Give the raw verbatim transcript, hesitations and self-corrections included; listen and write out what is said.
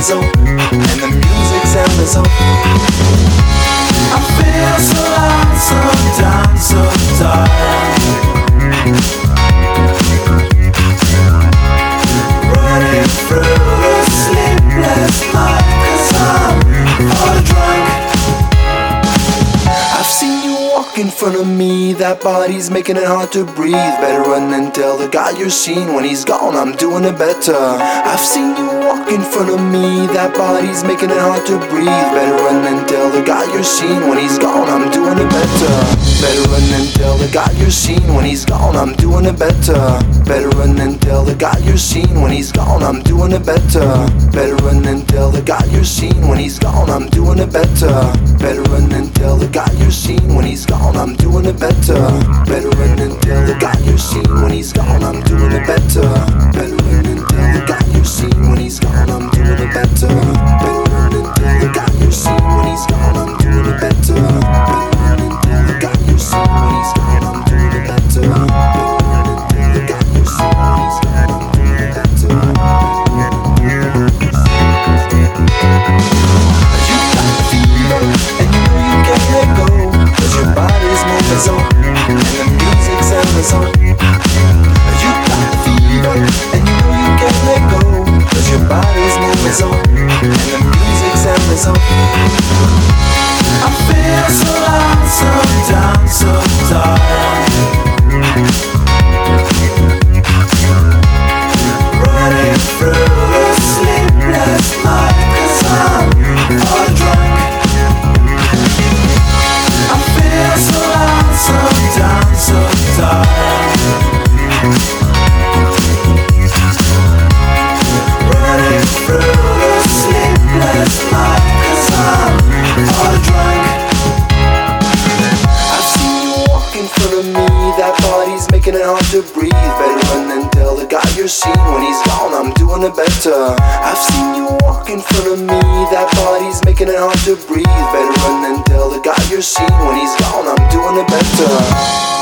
is on, and the music's endless on. I feel so loud, so down, so tired, running through a sleepless night, 'cause I'm all drunk. I've seen you walk in front of me, that body's making it hard to breathe. Better run and tell the guy you're seen, when he's gone I'm doing it better. I've seen you walk in front of me, that body's making it hard to breathe. Better run and tell the guy you're seen, when he's gone I'm doing it better. Better run and tell the guy you're seen, when he's gone I'm doing it better. Better run and tell the guy you're seen, when he's gone I'm doing it better. Better run and tell the guy you're seen, when he's gone I'm doing it better. Better run and tell the guy you're seen, when he's gone I'm doing it better. Better run and tell the guy you're seen, when he's gone I'm doing it better. Better run and tell the guy you're seen, when he's gone I'm doing it better. Better run and tell the guy you're seen, when he's gone I'm doing it better. Better run and tell the guy you're seen, when he's gone I'm doing it better. Better run and tell the guy you're seen, when he's gone I'm doing it better. You got the fever, and you know you can't let go, 'cause your body's moving so, and the music's endless on. You got the fever, and you know you can't let go, 'cause your body's moving so, and the music's endless on. I feel so loud, so down, so tired, running through a sleepless night, 'cause I'm all drunk. I feel so loud, so down, so tired, running through a sleepless night, 'cause I'm all drunk. I've seen you walk in front of me, that body's making it hard to breathe. Better run and tell the guy you're seen, when he's gone I'm doing it better. I've seen you walk in front of me, that body's making it hard to breathe. Better run and tell the guy you're seen, when he's gone I'm doing it better.